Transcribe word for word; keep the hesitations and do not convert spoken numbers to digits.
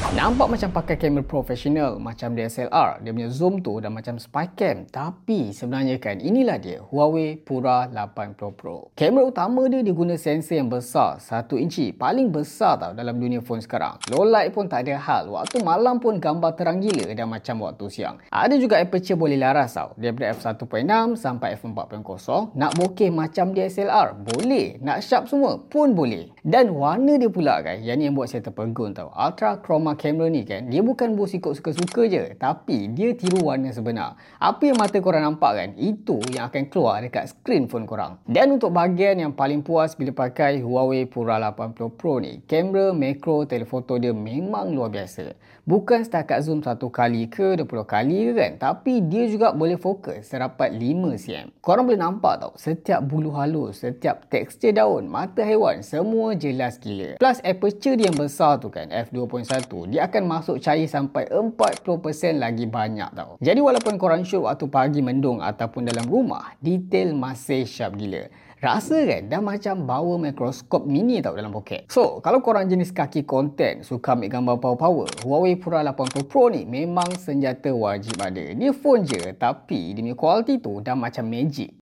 Nampak macam pakai kamera profesional macam D S L R, dia punya zoom tu dah macam spy cam. Tapi sebenarnya kan inilah dia Huawei Pura lapan puluh Pro. Kamera utama dia dia guna sensor yang besar, satu inci, paling besar tau dalam dunia phone sekarang. Low light pun tak ada hal, waktu malam pun gambar terang gila dah macam waktu siang. Ada juga aperture boleh laras tau, daripada f satu perpuluhan enam sampai f empat perpuluhan kosong. Nak bokeh macam D S L R boleh, nak sharp semua pun boleh. Dan warna dia pula kan, yang ni yang buat saya terpegun tau. Ultra Chroma kamera ni kan, dia bukan bos ikut suka-suka je, tapi dia tiru warna sebenar. Apa yang mata korang nampak kan, itu yang akan keluar dekat skrin phone korang. Dan untuk bahagian yang paling puas bila pakai Huawei Pura lapan puluh Pro ni, kamera makro telefoto dia memang luar biasa. Bukan setakat zoom satu kali ke dua puluh kali ke kan, tapi dia juga boleh fokus serapat lima sentimeter. Korang boleh nampak tau, setiap bulu halus, setiap tekstur daun, mata haiwan, semua jelas gila. Plus aperture dia yang besar tu kan, f dua perpuluhan satu, dia akan masuk cahaya sampai empat puluh peratus lagi banyak tau. Jadi walaupun korang shoot waktu pagi mendung ataupun dalam rumah, detail masih sharp gila. Rasa kan dah macam bawa mikroskop mini tau dalam poket. So, kalau korang jenis kaki konten, suka ambil gambar power-power, Huawei Pura lapan puluh Pro ni memang senjata wajib ada. Dia phone je, tapi dia punya kualiti tu dah macam magic.